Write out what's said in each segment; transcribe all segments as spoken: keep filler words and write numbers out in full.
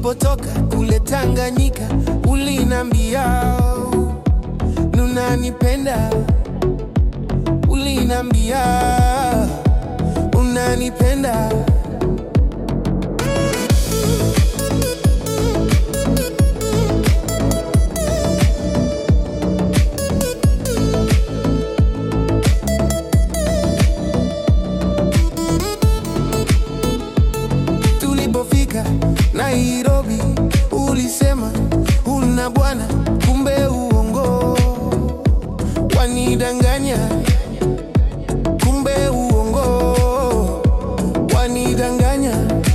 Tulipotoka kule Tanganyika, ulinambia unanipenda, ulinambia unanipenda. Tulipofika Nairobi, ulisema una bwana, kumbe uongo. Wanidanganya, kumbe uongo. Wanidanganya.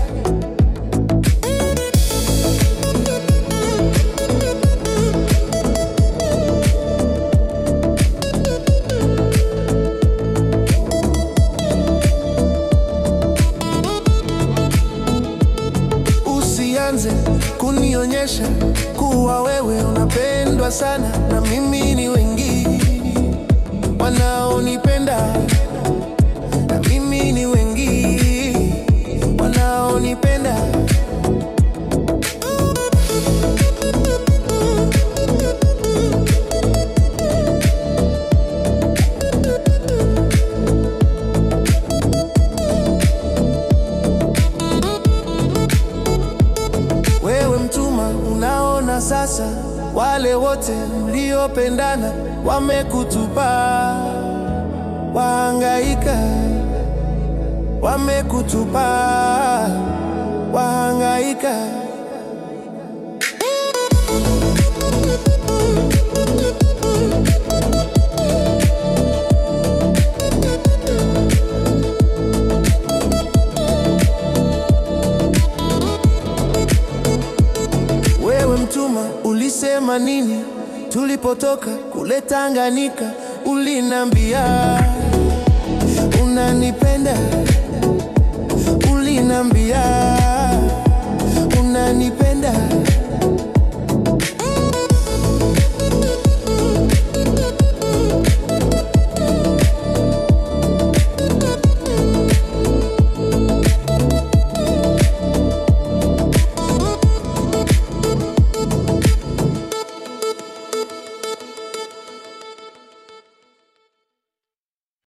Usianze kunionyesha kuwa wewe unapendwa sana, na mimi ni wengi wanaonipenda, na mimi ni wengi wanaonipenda. Wewe mtuma, unaona sasa wale wote mliopendana wamekutupa, wahangaika, wamekutupa, wahangaika. Wewe mtuma, ulisema nini tulipotoka kule Tanganyika? Ulinambia unanipenda, ulinambia